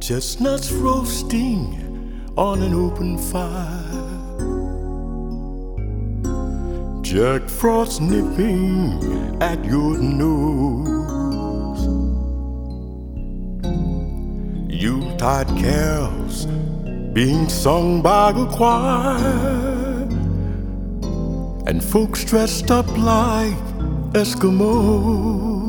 Chestnuts roasting on an open fire, Jack Frost nipping at your nose, Yuletide carols being sung by the choir, and folks dressed up like Eskimos.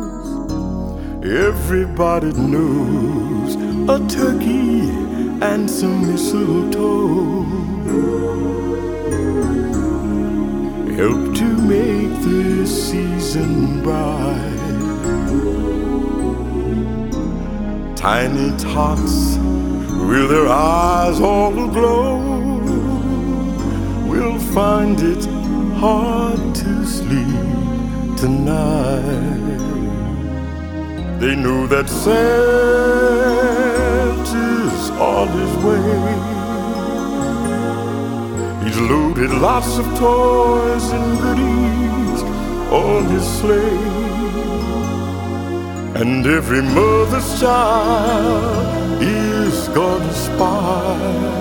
Everybody knows a turkey and some mistletoe help to make this season bright. Tiny tots with their eyes all aglow will find it hard to sleep tonight. They know that Santa's on his way. He's loaded lots of toys and goodies on his sleigh, and every mother's child is gonna spy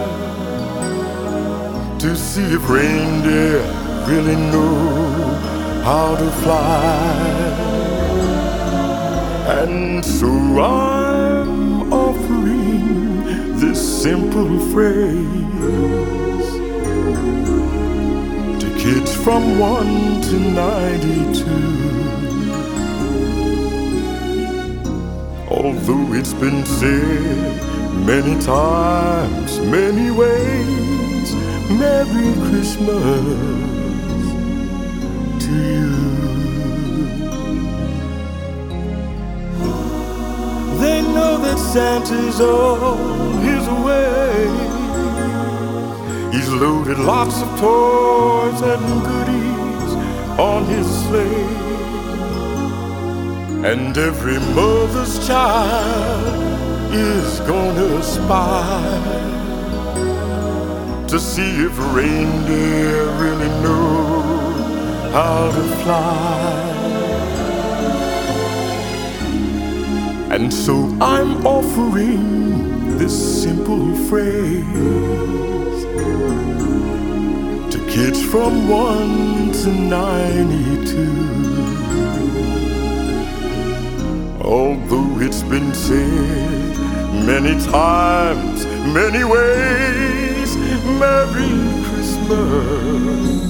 to see if reindeer really know how to fly. And so I'm offering this simple phrase to kids from 1 to 92. Although it's been said many times, many ways, Merry Christmas to you. They know that Santa's on his way. He's loaded lots of toys and goodies on his sleigh, and every mother's child is gonna spy to see if reindeer really know how to fly. And so I'm offering this simple phrase to kids from 1 to 92. Although it's been said many times, many ways, Merry Christmas